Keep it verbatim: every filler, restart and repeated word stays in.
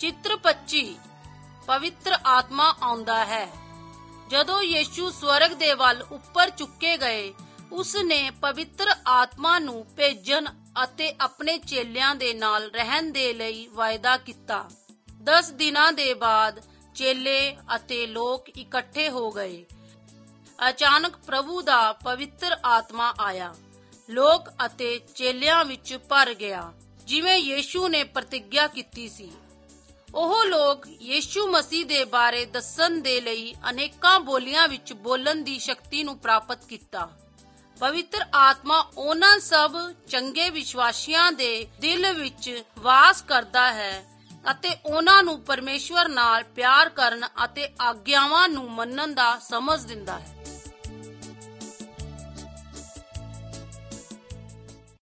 चित्र पच्ची पवित्र आत्मा आउंदा है। जदों यीशु स्वर्ग दे वल उपर चुके गए, उसने पवित्र आत्मा नू भेजन अते अपने चेलियां दे नाल रहन दे लई वायदा किता। दस दिनां दे बाद चेले अते लोक इकट्ठे हो गए। अचानक प्रभु दा पवित्र आत्मा आया, लोक अते चेलियां विच भर गया, जिवें यीशु ने प्रतिज्ञा कीती सी। ओह लोग यीशु मसीह दे बारे दस्सण दे लई अनेकां बोलियां विच बोलण दी शक्ति नू प्राप्त कीता। पवित्र आत्मा उन्हां सब चंगे विश्वासियां दे दिल विच वास करदा है ਅਤੇ ਉਹਨਾਂ ਨੂੰ ਪਰਮੇਸ਼ਵਰ ਨਾਲ ਪਿਆਰ ਕਰਨ ਅਤੇ ਆਗਿਆਵਾਂ ਨੂੰ ਮੰਨਣ ਦਾ ਸਮਝ ਦਿੰਦਾ ਹੈ।